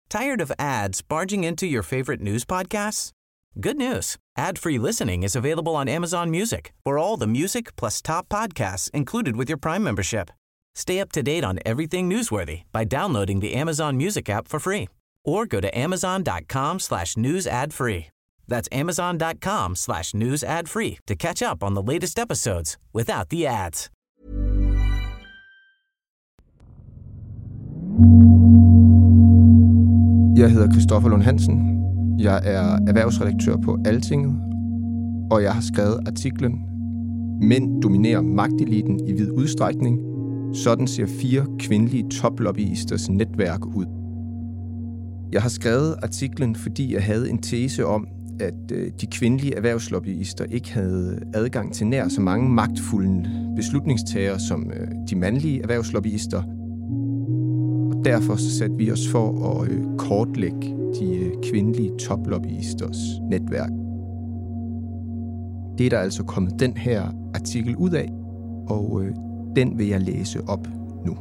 Tired of ads barging into your favorite news podcasts? Good news. Ad-free listening is available on Amazon Music for all the music plus top podcasts included with your Prime membership. Stay up to date on everything newsworthy by downloading the Amazon Music app for free or go to amazon.com/news ad free. That's amazon.com/news ad free to catch up on the latest episodes without the ads. Jeg hedder Christoffer Lund Hansen. Jeg er erhvervsredaktør på Altinget, og jeg har skrevet artiklen "Mænd dominerer magteliten i vid udstrækning. Sådan ser 4 kvindelige toplobbyisters netværk ud." Jeg har skrevet artiklen, fordi jeg havde en tese om, at de kvindelige erhvervslobbyister ikke havde adgang til nær så mange magtfulde beslutningstagere som de mandlige erhvervslobbyister. Og derfor så satte vi os for at kortlægge de kvindelige toplobbyisters netværk. Det er der altså kommet den her artikel ud af, og den vil jeg læse op nu.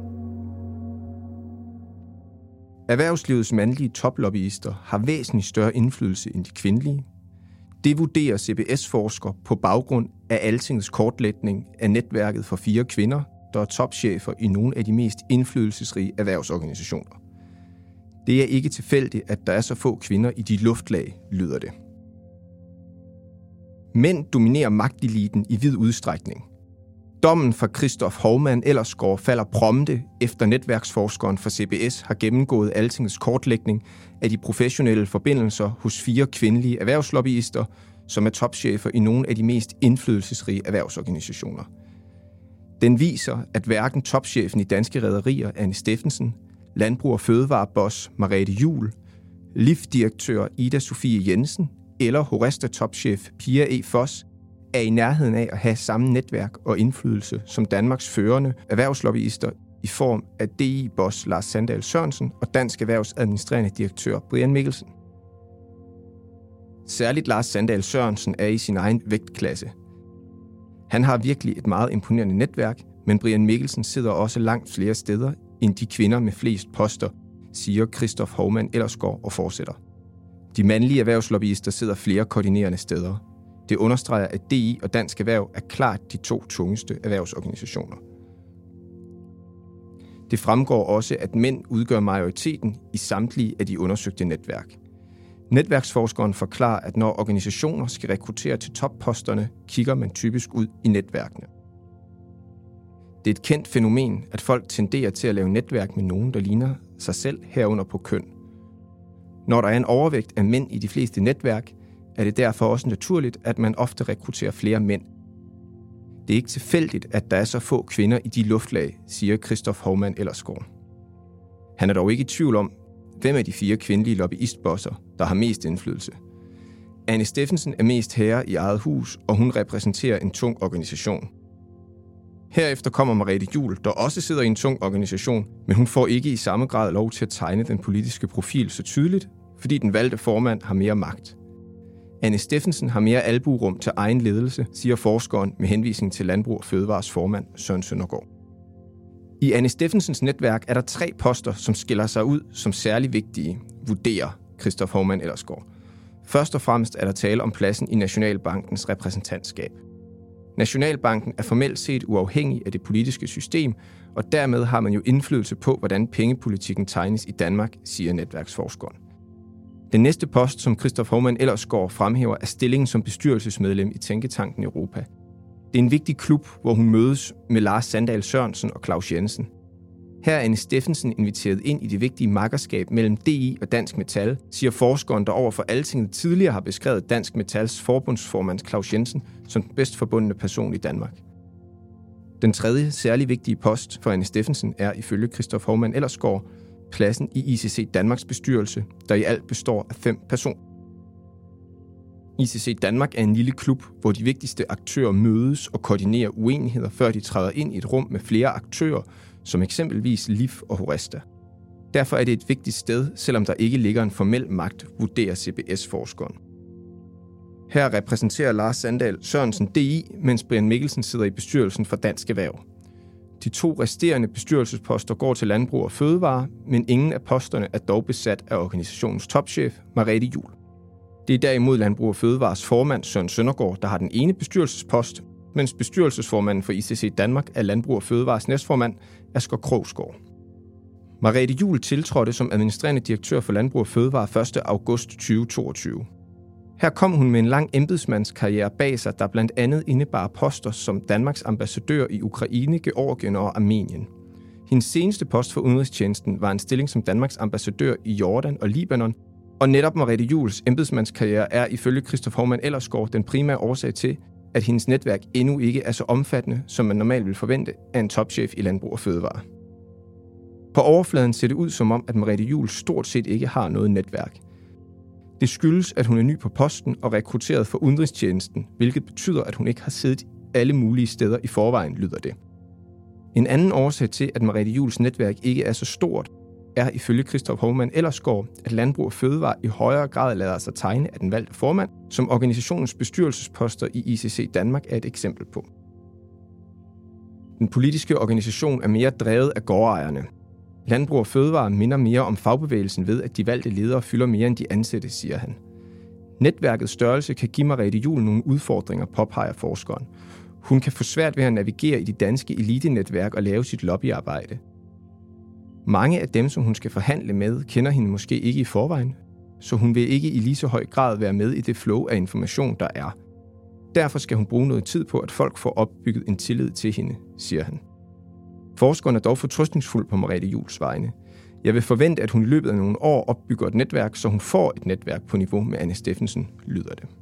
Erhvervslivets mandlige toplobbyister har væsentligt større indflydelse end de kvindelige. Det vurderer CBS-forsker på baggrund af Altingets kortlægning af netværket for 4 kvinder, der er topchefer i nogle af de mest indflydelsesrige erhvervsorganisationer. Det er ikke tilfældigt, at der er så få kvinder i de luftlag, lyder det. Mænd dominerer magteliten i vid udstrækning. Dommen fra Christoph Hovman Ellersgaard falder prompte, efter netværksforskeren for CBS har gennemgået Altingets kortlægning af de professionelle forbindelser hos 4 kvindelige erhvervslobbyister, som er topchefer i nogle af de mest indflydelsesrige erhvervsorganisationer. Den viser, at hverken topchefen i Danske Rederier, Anne Steffensen, Landbrug- og Fødevareboss Merete Juhl, LIF-direktør Ida Sofie Jensen eller Horesta-topchef Pia E. Foss er i nærheden af at have samme netværk og indflydelse som Danmarks førende erhvervslobbyister i form af DI-boss Lars Sandahl Sørensen og Dansk Erhvervs administrerende direktør Brian Mikkelsen. Særligt Lars Sandahl Sørensen er i sin egen vægtklasse. Han har virkelig et meget imponerende netværk, men Brian Mikkelsen sidder også langt flere steder end de kvinder med flest poster, siger Christoph Hovman Ellersgaard og fortsætter. De mandlige erhvervslobbyister sidder flere koordinerende steder. Det understreger, at DI og Dansk Erhverv er klart de 2 tungeste erhvervsorganisationer. Det fremgår også, at mænd udgør majoriteten i samtlige af de undersøgte netværk. Netværksforskeren forklarer, at når organisationer skal rekruttere til topposterne, kigger man typisk ud i netværkene. Det er et kendt fænomen, at folk tenderer til at lave netværk med nogen, der ligner sig selv herunder på køn. Når der er en overvægt af mænd i de fleste netværk, er det derfor også naturligt, at man ofte rekrutterer flere mænd. Det er ikke tilfældigt, at der er så få kvinder i de luftlag, siger Christoph Hovman Ellersgaard. Han er dog ikke i tvivl om, hvem af de 4 kvindelige lobbyistbosser, der har mest indflydelse. Anne Steffensen er mest herre i eget hus, og hun repræsenterer en tung organisation. Herefter kommer Merete Juhl, der også sidder i en tung organisation, men hun får ikke i samme grad lov til at tegne den politiske profil så tydeligt, fordi den valgte formand har mere magt. Anne Steffensen har mere albuerum til egen ledelse, siger forskeren med henvisning til Landbrug- og Fødevares formand Søren Søndergaard. I Anne Steffensens netværk er der 3 poster, som skiller sig ud som særlig vigtige, vurderer Christoph Hovman Ellersgaard. Først og fremmest er der tale om pladsen i Nationalbankens repræsentantskab. Nationalbanken er formelt set uafhængig af det politiske system, og dermed har man jo indflydelse på, hvordan pengepolitikken tegnes i Danmark, siger netværksforskeren. Den næste post, som Christoph Hovman Ellersgaard fremhæver, er stillingen som bestyrelsesmedlem i Tænketanken Europa. Det er en vigtig klub, hvor hun mødes med Lars Sandahl Sørensen og Claus Jensen. Her er Anne Steffensen inviteret ind i det vigtige makkerskab mellem DI og Dansk Metal, siger forskeren, der over for Altinget tidligere har beskrevet Dansk Metals forbundsformand Claus Jensen som den bedst forbundne person i Danmark. Den tredje særlig vigtige post for Anne Steffensen er ifølge Christoph Hovman Ellersgaard pladsen i ICC Danmarks bestyrelse, der i alt består af 5 personer. ICC Danmark er en lille klub, hvor de vigtigste aktører mødes og koordinerer uenigheder, før de træder ind i et rum med flere aktører, som eksempelvis LIF og Horesta. Derfor er det et vigtigt sted, selvom der ikke ligger en formel magt, vurderer CBS-forskeren. Her repræsenterer Lars Sandahl Sørensen DI, mens Brian Mikkelsen sidder i bestyrelsen for Dansk Erhverv. De 2 resterende bestyrelsesposter går til Landbrug og Fødevare, men ingen af posterne er dog besat af organisationens topchef, Merete Juul. Det er derimod Landbrug og Fødevares formand, Søren Søndergaard, der har den ene bestyrelsespost, mens bestyrelsesformanden for ICC Danmark er Landbrug og Fødevares næstformand, Asger Krogsgaard. Merete Juul tiltrådte som administrerende direktør for Landbrug og Fødevare 1. august 2022. Her kom hun med en lang embedsmandskarriere bag sig, der blandt andet indebar poster som Danmarks ambassadør i Ukraine, Georgien og Armenien. Hendes seneste post for udenrigstjenesten var en stilling som Danmarks ambassadør i Jordan og Libanon, og netop Merete Juuls embedsmandskarriere er ifølge Christoph Hovmand Ellersgaard den primære årsag til, at hendes netværk endnu ikke er så omfattende, som man normalt vil forvente af en topchef i Landbrug og Fødevare. På overfladen ser det ud som om, at Merete Juul stort set ikke har noget netværk. Det skyldes, at hun er ny på posten og rekrutteret for udenrigstjenesten, hvilket betyder, at hun ikke har siddet alle mulige steder i forvejen, lyder det. En anden årsag til, at Merete Juuls netværk ikke er så stort, er ifølge Christoph Hovmand Ellersgaard, at Landbrug og Fødevare i højere grad lader sig tegne af den valgte formand, som organisationens bestyrelsesposter i ICC Danmark er et eksempel på. Den politiske organisation er mere drevet af gårdejerne. Landbrug og Fødevare minder mere om fagbevægelsen ved, at de valgte ledere fylder mere end de ansatte, siger han. Netværkets størrelse kan give Merete Juul nogle udfordringer, påpeger forskeren. Hun kan få svært ved at navigere i de danske elitenetværk og lave sit lobbyarbejde. Mange af dem, som hun skal forhandle med, kender hende måske ikke i forvejen, så hun vil ikke i lige så høj grad være med i det flow af information, der er. Derfor skal hun bruge noget tid på, at folk får opbygget en tillid til hende, siger han. Forskeren er dog fortrøstningsfuld på Merete Juuls vegne. Jeg vil forvente, at hun i løbet af nogle år opbygger et netværk, så hun får et netværk på niveau med Anne Steffensen, lyder det.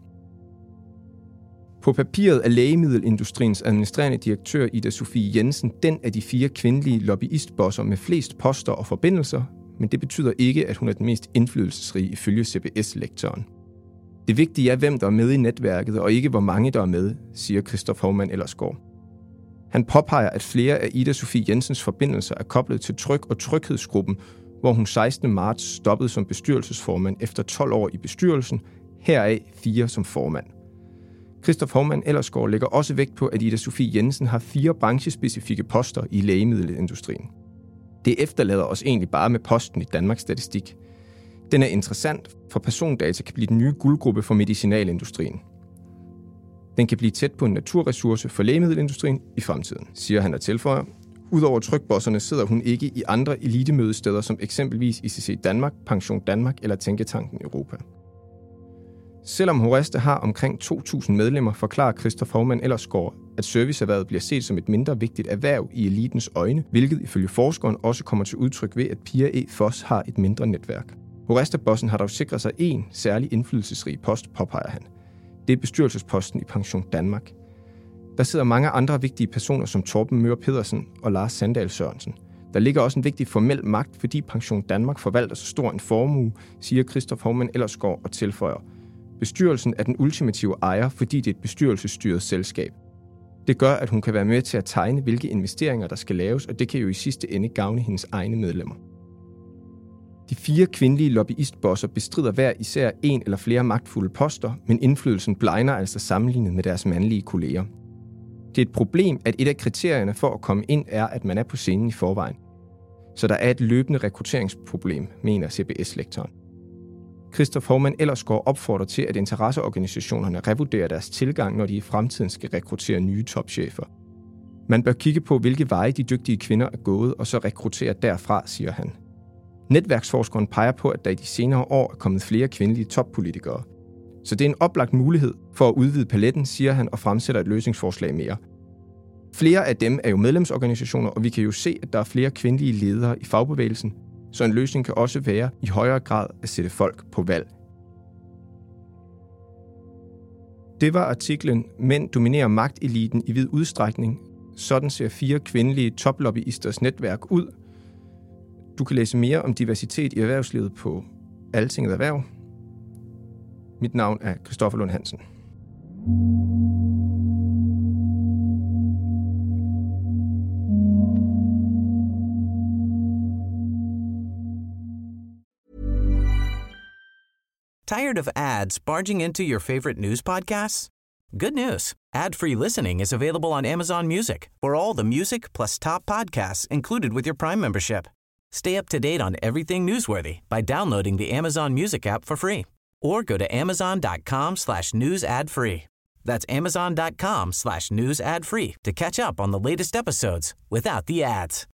På papiret er lægemiddelindustriens administrerende direktør Ida Sofie Jensen den af de 4 kvindelige lobbyistbosser med flest poster og forbindelser, men det betyder ikke, at hun er den mest indflydelsesrige ifølge CBS-lektoren. Det vigtige er, hvem der er med i netværket, og ikke hvor mange der er med, siger Christoph Hovmand Ellersgaard. Han påpeger, at flere af Ida Sofie Jensens forbindelser er koblet til Tryg- og Tryghedsgruppen, hvor hun 16. marts stoppede som bestyrelsesformand efter 12 år i bestyrelsen, heraf 4 som formand. Christoph Hovmand Ellersgaard lægger også vægt på, at Ida Sofie Jensen har 4 branchespecifikke poster i lægemiddelindustrien. Det efterlader os egentlig bare med posten i Danmarks Statistik. Den er interessant, for persondata kan blive den nye guldgruppe for medicinalindustrien. Den kan blive tæt på en naturressource for lægemiddelindustrien i fremtiden, siger han og tilføjer. Udover trykbosserne sidder hun ikke i andre elitemødesteder som eksempelvis ICC Danmark, Pension Danmark eller Tænketanken Europa. Selvom HORESTA har omkring 2.000 medlemmer, forklarer Christoph Hovmand Ellersgaard, at serviceerhvervet bliver set som et mindre vigtigt erhverv i elitens øjne, hvilket ifølge forskeren også kommer til udtryk ved, at Pia E. Foss har et mindre netværk. HORESTA-bossen har dog sikret sig en særlig indflydelsesrig post, påpeger han. Det er bestyrelsesposten i Pension Danmark. Der sidder mange andre vigtige personer som Torben Møre Pedersen og Lars Sandahl Sørensen. Der ligger også en vigtig formel magt, fordi Pension Danmark forvalter så stor en formue, siger Christoph Hovmand Ellersgaard og tilføjer. Bestyrelsen er den ultimative ejer, fordi det er et bestyrelsesstyret selskab. Det gør, at hun kan være med til at tegne, hvilke investeringer der skal laves, og det kan jo i sidste ende gavne hendes egne medlemmer. De 4 kvindelige lobbyistbosser bestrider hver især en eller flere magtfulde poster, men indflydelsen blegner altså sammenlignet med deres mandlige kolleger. Det er et problem, at et af kriterierne for at komme ind er, at man er på scenen i forvejen. Så der er et løbende rekrutteringsproblem, mener CBS-lektoren. Christoph Hovmand Ellersgaard opfordrer til, at interesseorganisationerne revurderer deres tilgang, når de i fremtiden skal rekruttere nye topchefer. Man bør kigge på, hvilke veje de dygtige kvinder er gået, og så rekruttere derfra, siger han. Netværksforskeren peger på, at der i de senere år er kommet flere kvindelige toppolitikere. Så det er en oplagt mulighed for at udvide paletten, siger han og fremsætter et løsningsforslag mere. Flere af dem er jo medlemsorganisationer, og vi kan jo se, at der er flere kvindelige ledere i fagbevægelsen, så en løsning kan også være i højere grad at sætte folk på valg. Det var artiklen Mænd dominerer magteliten i vid udstrækning. Sådan ser 4 kvindelige toplobbyisters netværk ud. Du kan læse mere om diversitet i erhvervslivet på Altinget Erhverv. Mit navn er Christoffer Lund Hansen. Tired of ads barging into your favorite news podcasts? Good news. Ad-free listening is available on Amazon Music for all the music plus top podcasts included with your Prime membership. Stay up to date on everything newsworthy by downloading the Amazon Music app for free or go to amazon.com/news ad free. That's amazon.com/news ad free to catch up on the latest episodes without the ads.